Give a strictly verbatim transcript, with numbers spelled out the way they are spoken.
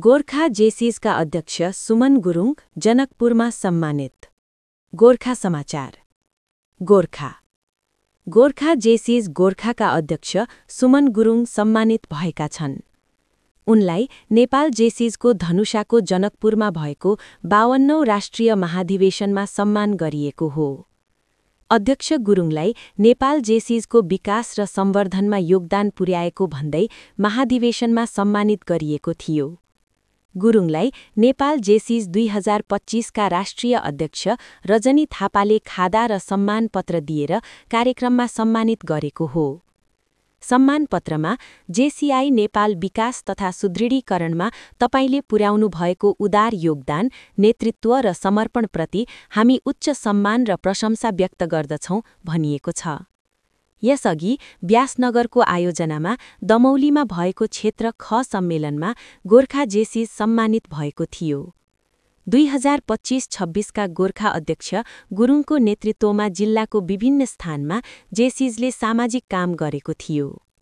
गोर्खा जेसीसका अध्यक्ष सुमन गुरुङ जनकपुरमा सम्मानित। गोर्खा समाचार। गोर्खा गोर्खा जेसीस गोर्खाका अध्यक्ष सुमन गुरुङ सम्मानित भएका छन्। उनलाई नेपाल जेसीसको धनुषाको जनकपुरमा भएको बावन्नौं राष्ट्रिय महाधिवेशनमा सम्मान गरिएको हो। अध्यक्ष गुरुङलाई नेपाल जेसीसको विकास र सम्वर्धनमा योगदान पुर्याएको भन्दै महाधिवेशनमा सम्मानित गरिएको थियो। गुरुङलाई नेपाल जेसीस दुई हजार पच्चीसका राष्ट्रिय अध्यक्ष रजनी थापाले खादा र सम्मान पत्र दिएर कार्यक्रममा सम्मानित गरेको हो। सम्मान पत्रमा जेसीआई नेपाल विकास तथा सुदृढीकरणमा तपाईले पुर्याउनु भएको उदार योगदान, नेतृत्व र समर्पणप्रति हामी उच्च सम्मान र प्रशंसा व्यक्त गर्दछौं भनिएको छ। यसअघि व्यासनगरको आयोजनामा दमौलीमा भएको क्षेत्र ख सम्मेलनमा गोर्खा जेसीस सम्मानित भएको थियो। दुई हजार पच्चीस छब्बीसका गोर्खा अध्यक्ष गुरुङको नेतृत्वमा जिल्लाको विभिन्न स्थानमा जेसीसले सामाजिक काम गरेको थियो।